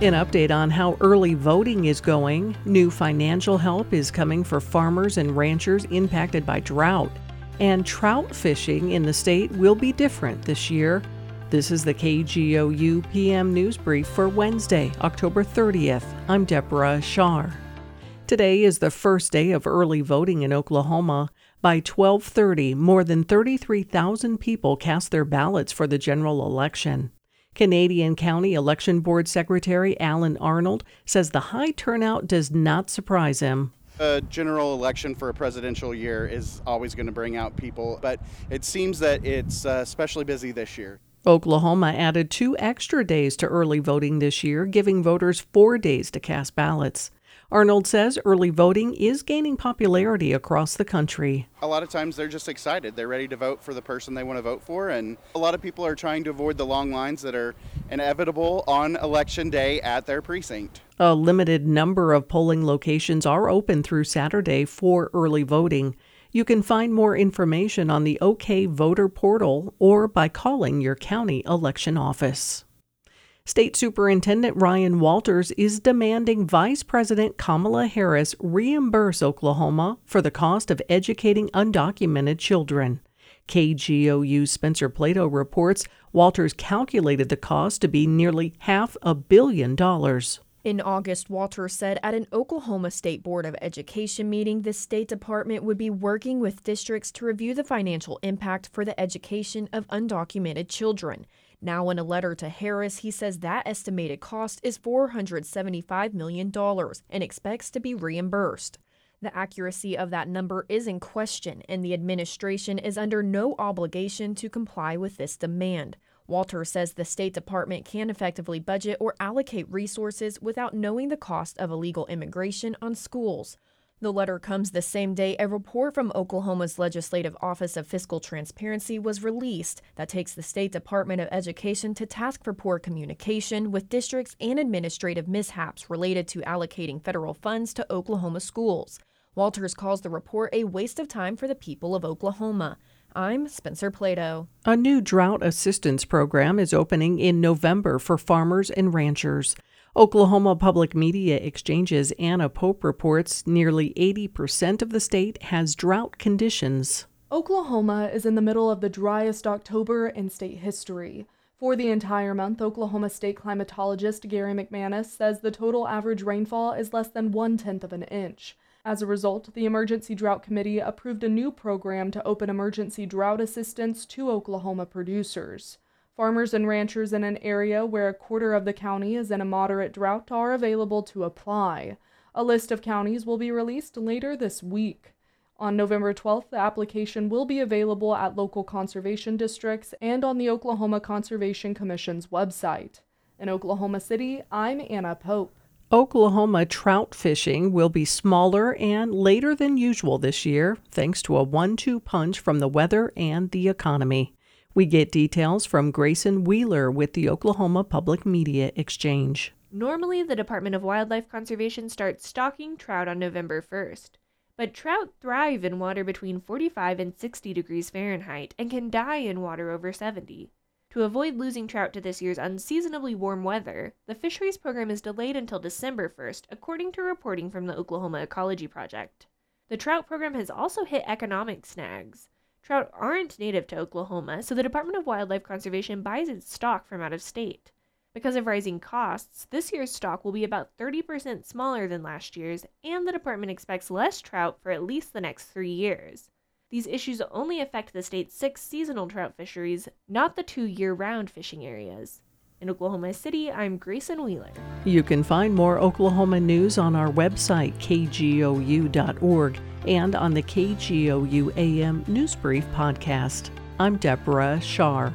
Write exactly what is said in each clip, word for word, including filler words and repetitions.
An update on how early voting is going. New financial help is coming for farmers and ranchers impacted by drought. And trout fishing in the state will be different this year. This is the K G O U P M News Brief for Wednesday, October thirtieth. I'm Deborah Shar. Today is the first day of early voting in Oklahoma. By twelve thirty, more than thirty-three thousand people cast their ballots for the general election. Canadian County Election Board Secretary Alan Arnold says the high turnout does not surprise him. A general election for a presidential year is always going to bring out people, but it seems that it's uh, especially busy this year. Oklahoma added two extra days to early voting this year, giving voters four days to cast ballots. Arnold says early voting is gaining popularity across the country. A lot of times they're just excited. They're ready to vote for the person they want to vote for, and a lot of people are trying to avoid the long lines that are inevitable on election day at their precinct. A limited number of polling locations are open through Saturday for early voting. You can find more information on the OK Voter portal or by calling your county election office. State Superintendent Ryan Walters is demanding Vice President Kamala Harris reimburse Oklahoma for the cost of educating undocumented children. K G O U's Spencer Plato reports Walters calculated the cost to be nearly half a billion dollars. In August, Walters said at an Oklahoma State Board of Education meeting, the State Department would be working with districts to review the financial impact for the education of undocumented children. Now, in a letter to Harris, he says that estimated cost is four hundred seventy-five million dollars and expects to be reimbursed. The accuracy of that number is in question, and the administration is under no obligation to comply with this demand. Walters says the State Department can effectively budget or allocate resources without knowing the cost of illegal immigration on schools. The letter comes the same day a report from Oklahoma's Legislative Office of Fiscal Transparency was released that takes the State Department of Education to task for poor communication with districts and administrative mishaps related to allocating federal funds to Oklahoma schools. Walters calls the report a waste of time for the people of Oklahoma. I'm Spencer Plato. A new drought assistance program is opening in November for farmers and ranchers. Oklahoma Public Media Exchange's Anna Pope reports nearly eighty percent of the state has drought conditions. Oklahoma is in the middle of the driest October in state history. For the entire month, Oklahoma State climatologist Gary McManus says the total average rainfall is less than one-tenth of an inch. As a result, the Emergency Drought Committee approved a new program to open emergency drought assistance to Oklahoma producers. Farmers and ranchers in an area where a quarter of the county is in a moderate drought are available to apply. A list of counties will be released later this week. On November twelfth, the application will be available at local conservation districts and on the Oklahoma Conservation Commission's website. In Oklahoma City, I'm Anna Pope. Oklahoma trout fishing will be smaller and later than usual this year, thanks to a one two punch from the weather and the economy. We get details from Grayson Wheeler with the Oklahoma Public Media Exchange. Normally, the Department of Wildlife Conservation starts stocking trout on November first. But trout thrive in water between forty-five and sixty degrees Fahrenheit and can die in water over seventy. To avoid losing trout to this year's unseasonably warm weather, the fisheries program is delayed until December first, according to reporting from the Oklahoma Ecology Project. The trout program has also hit economic snags. Trout aren't native to Oklahoma, so the Department of Wildlife Conservation buys its stock from out of state. Because of rising costs, this year's stock will be about thirty percent smaller than last year's, and the department expects less trout for at least the next three years. These issues only affect the state's six seasonal trout fisheries, not the two year-round fishing areas. In Oklahoma City, I'm Grayson Wheeler. You can find more Oklahoma news on our website, K G O U dot org, and on the K G O U A M News Brief podcast. I'm Deborah Shar.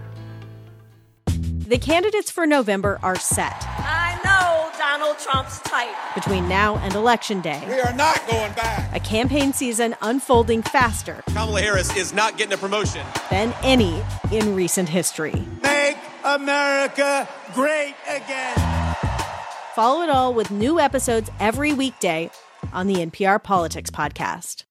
The candidates for November are set. I know Donald Trump's type. Between now and Election Day, we are not going back. A campaign season unfolding faster. Kamala Harris is not getting a promotion. Than any in recent history. Make America great again. Follow it all with new episodes every weekday on the N P R Politics Podcast.